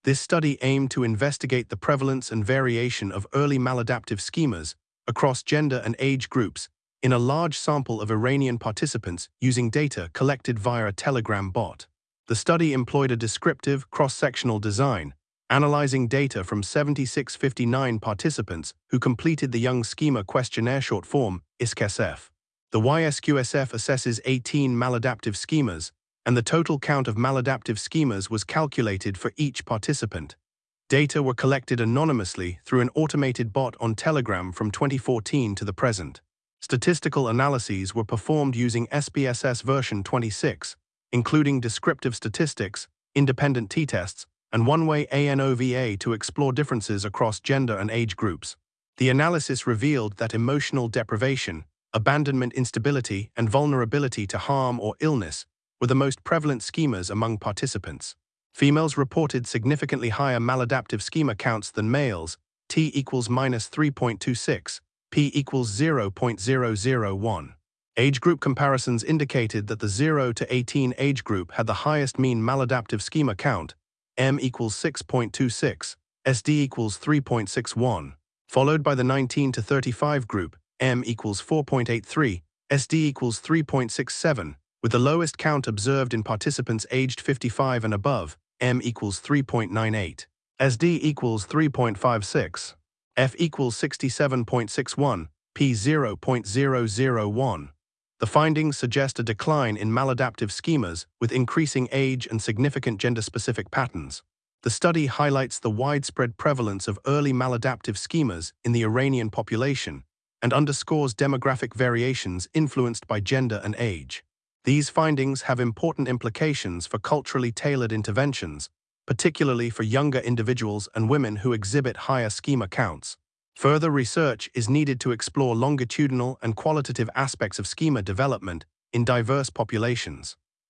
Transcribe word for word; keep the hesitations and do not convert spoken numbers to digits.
This study aimed to investigate the prevalence and variation of early maladaptive schemas across gender and age groups in a large sample of Iranian participants using data collected via a Telegram bot. The study employed a descriptive, cross-sectional design, analyzing data from seven thousand six hundred fifty-nine participants who completed the Young Schema Questionnaire short form, I S Q S F. The Y S Q S F assesses eighteen maladaptive schemas, and the total count of maladaptive schemas was calculated for each participant. Data were collected anonymously through an automated bot on Telegram from twenty fourteen to the present. Statistical analyses were performed using S P S S version twenty-six, including descriptive statistics, independent t-tests, and one-way ANOVA to explore differences across gender and age groups. The analysis revealed that emotional deprivation, abandonment instability, and vulnerability to harm or illness were the most prevalent schemas among participants. Females reported significantly higher maladaptive schema counts than males, T equals minus three point two six, P equals zero point zero zero one. Age group comparisons indicated that the zero to eighteen age group had the highest mean maladaptive schema count, M equals six point two six, S D equals three point six one, followed by the nineteen to thirty-five group, M equals four point eight three, S D equals three point six seven, with the lowest count observed in participants aged fifty-five and above, M equals three point nine eight, S D equals three point five six, F equals sixty-seven point six one, P zero point zero zero one. The findings suggest a decline in maladaptive schemas with increasing age and significant gender-specific patterns. The study highlights the widespread prevalence of early maladaptive schemas in the Iranian population and underscores demographic variations influenced by gender and age. These findings have important implications for culturally tailored interventions, particularly for younger individuals and women who exhibit higher schema counts. Further research is needed to explore longitudinal and qualitative aspects of schema development in diverse populations.